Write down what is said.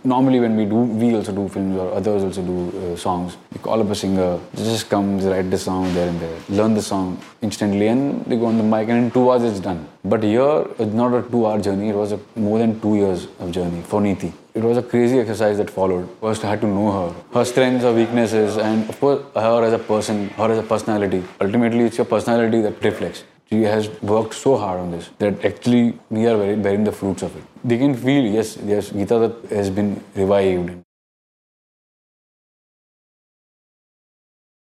Normally when we also do films or others also do songs. You call up a singer, just comes, write the song there and there, learn the song instantly, and they go on the mic, and in 2 hours it's done. But here, it's not a 2-hour journey. It was more than 2 years of journey for Neeti. It was a crazy exercise that followed. First, I had to know her strengths, her weaknesses, and of course, her as a person, her as a personality. Ultimately, it's your personality that reflects. She has worked so hard on this that actually we are bearing the fruits of it. They can feel, yes, Geeta Dutt has been revived.